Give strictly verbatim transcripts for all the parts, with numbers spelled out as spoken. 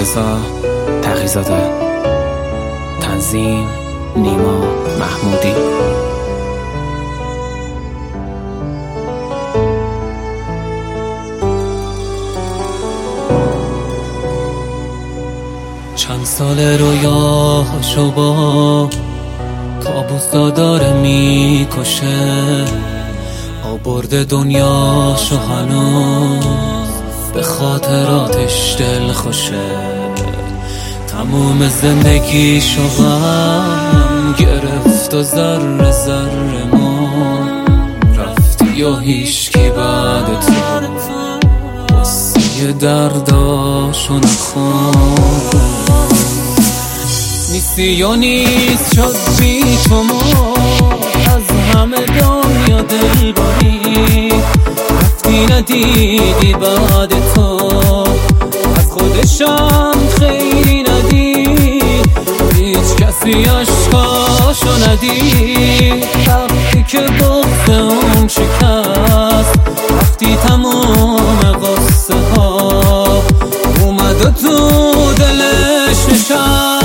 رضا تقی‌زاده، تنظیم نیما محمودی. چند سال رویاهاشو با کابوسا داره میکشه، آورده دنیاشو هنوز به خاطراتش دل خوشه. تموم زندگیشو غم گرفت و ذره ذره ما رفتی و هیچکی بعد تو قصه درداشو نخون. نیستی یا نیست شد بی تو ما، از همه دنیا دل باری رفتی ندیدی بعد تو، از خودشم خیری ندید، هیچ کسی عشقاشو ندید. وقتی که بغض اون شکست رفتی تموم قصه ها اومد و تو دلش نشست.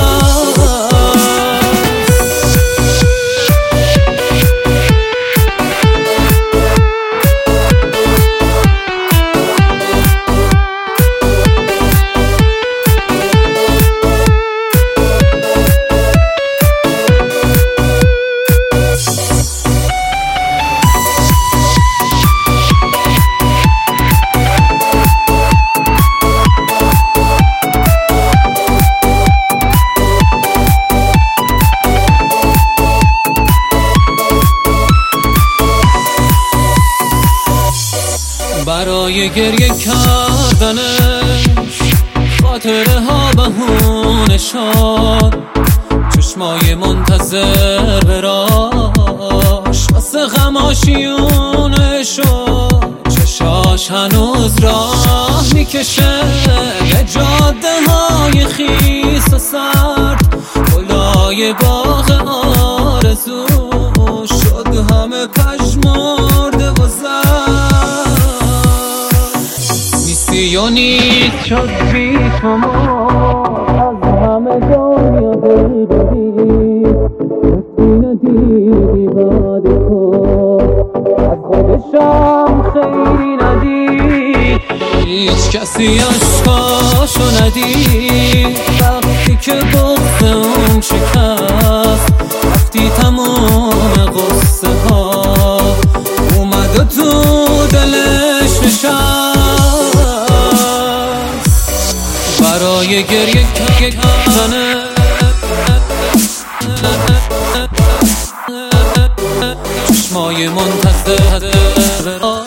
برای گریه کردنش خاطره ها بهونشان، چشمای منتظر براش واسه غماشیونشو، چشاش هنوز راه میکشه یه جاده های خیس و سرد، گلای باغ آرزو شد همه پژمرده و زرد. یا نیست شد بی تو ما، از همه دنیا دل بری رفتی ندیدی بعد تو، از خودشم خیری ندید، هیچ کسی عشقاشو ندید. وقتی که بغض اون شکست رفتی تموم قصه ها اومد و تو دلش نشست. برای گریه کردنه چشمای منتظر